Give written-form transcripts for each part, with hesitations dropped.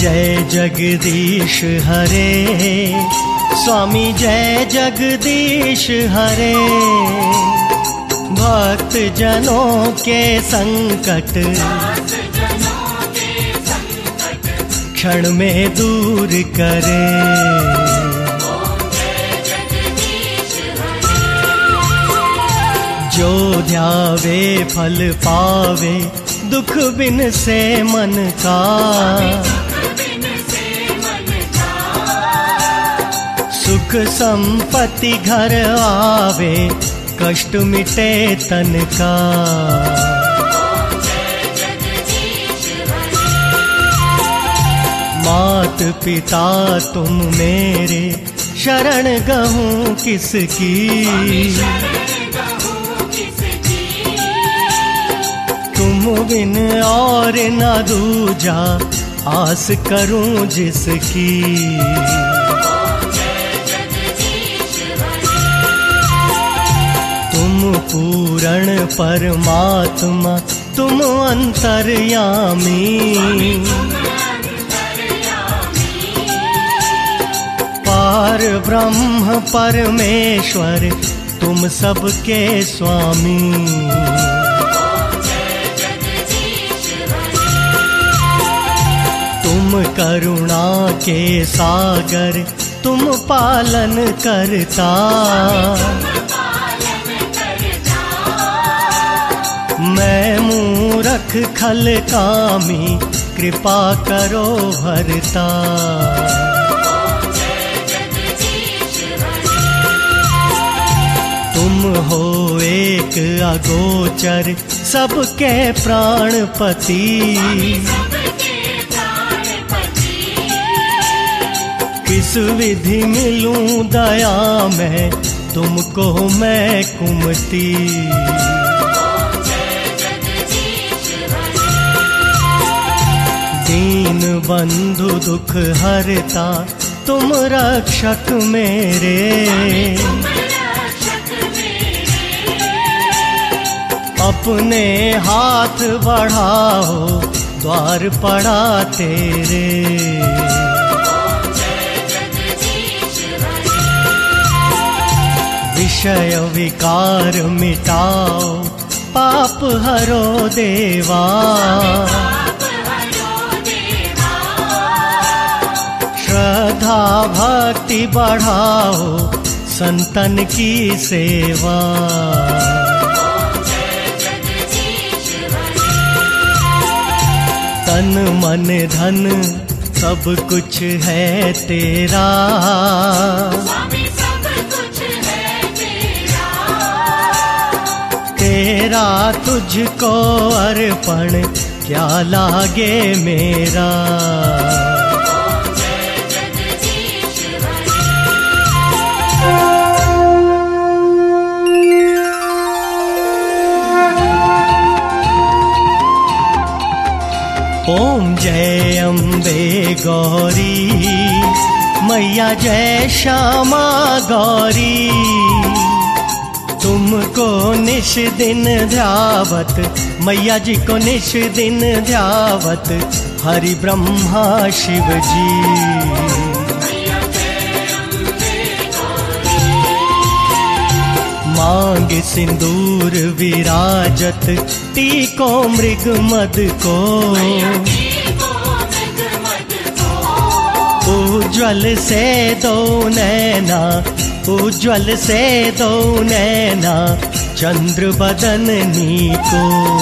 जय जगदीश हरे, स्वामी जय जगदीश हरे। भक्त जनों के संकट क्षण में दूर करे। जो ध्यावे फल पावे, दुख बिन से मन का। सुख संपत्ति घर आवे, कष्ट मिटे तन का। मात पिता तुम मेरे, शरण गहूँ किसकी। तुम बिन और न दूजा, आस करूं जिसकी। तुम पूर्ण परमात्मा, तुम अंतर्यामी। पार ब्रह्म परमेश्वर, तुम सबके स्वामी। तुम करुणा के सागर, तुम पालन करता। मैं मूरख खल कामी, कृपा करो हरता। तुम हो एक अगोचर, सबके प्राणपति। किस विधि मिलूं दया में, तुमको मैं कुमति। दीन बंधु दुख हरता, तुम रक्षक मेरे। अपने हाथ बढ़ाओ, द्वार पड़ा तेरे। विषय विकार मिटाओ, पाप हरो देवा। श्रद्धा भक्ति बढ़ाओ, संतन की सेवा। तन मन धन सब कुछ है तेरा। तेरा तुझको अर्पण, क्या लागे मेरा। ओम जय अम्बे गौरी, मैया जय श्यामा गौरी। तुमको निश दिन ध्यावत, मैया जी को निश दिन ध्यावत, हरि ब्रह्मा शिव जी। मांग सिंदूर विराजत, टीको मृग मद को। उज्ज्वल से दो नैना, उज्ज्वल से दो नैना, चंद्र बदननी को।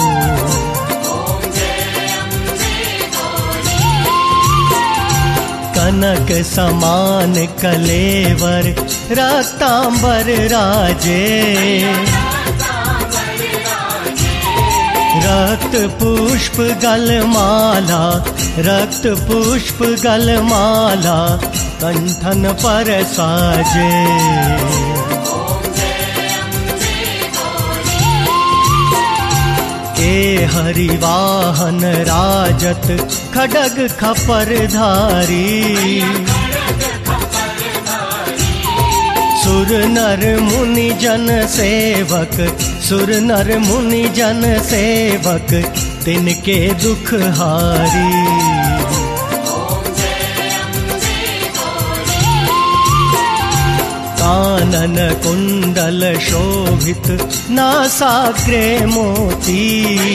कनक समान कलेवर, रक्तांबर राजे। रक्त पुष्प गलमाला, रक्त पुष्प गलमाला, कंठन पर साजे। के हरिवाहन राजत, खडग खपर धारी। सुर नर मुनि जन सेवक, सुर नर मुनि जन सेवक, तिनके दुख हारी। कानन कुंडल शोभित नासाग्रे मोती,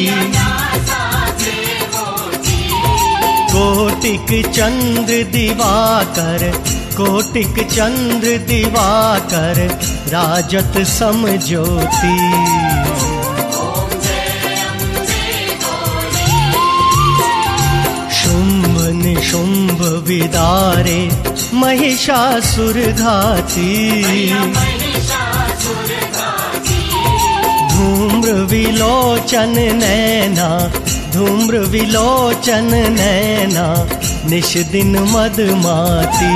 कोटिक चंद्र दिवाकर, कोटिक चंद्र दिवाकर, राजत सम ज्योति। शुंभ निशुंभ विदारे महिषासुर घाती, धूम्र विलोचन नैना, धूम्र विलोचन नैना, निश दिन मदमाती।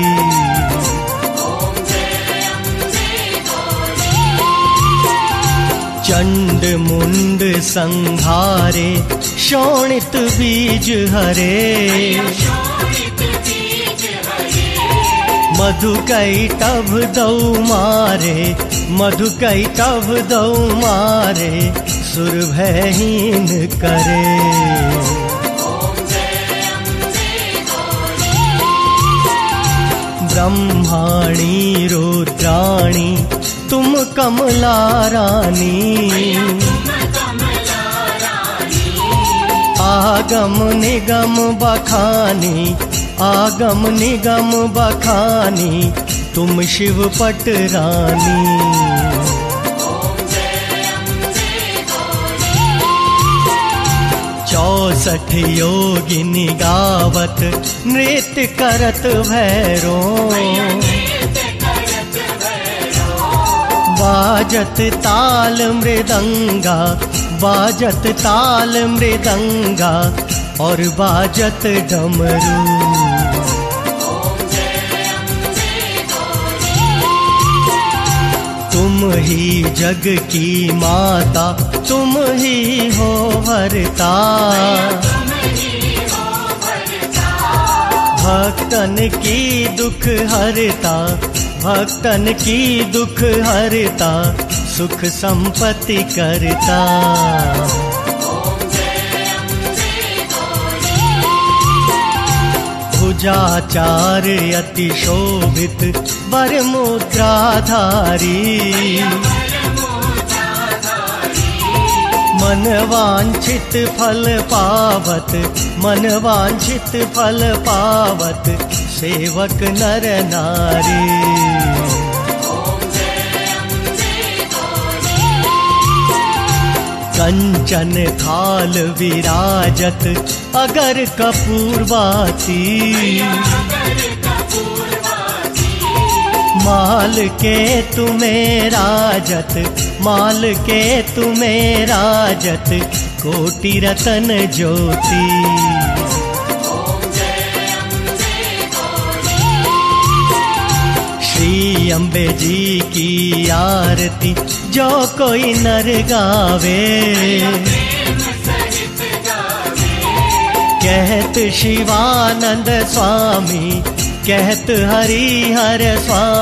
चंड मुंड संहारे शोणित बीज हरे, मधु कैटभ दौ मारे, मधु कैटभ दौ मारे, सुर भयहीन करे। ब्रह्माणी रुद्राणी तुम कमला रानी, आगम निगम बखानी, आगम निगम बखानी, तुम शिव पट रानी। चौसठ योगिनी गावत नृत्य करत भैरो, बाजत ताल मृदंगा, बाजत ताल मृदंगा, और बाजत डमरू। तुम ही जग की माता, तुम ही हो भरता, भक्तन की दुख हरता, भक्तन की दुख हरता, सुख संपत्ति करता। भुजाचार अति शोभित वर मुद्राधारी, मन वांछित फल पावत, मन वांछित फल पावत, सेवक नर नारी। कंचन थाल विराजत अगर कपूरवाती, माल के तुम्हें राजत, माल के तुम्हें राजत, कोटि रतन ज्योति। श्री अम्बे जी की आरती जो कोई नर गावे, कहत शिवानंद स्वामी, कहत हरि हर स्वामी।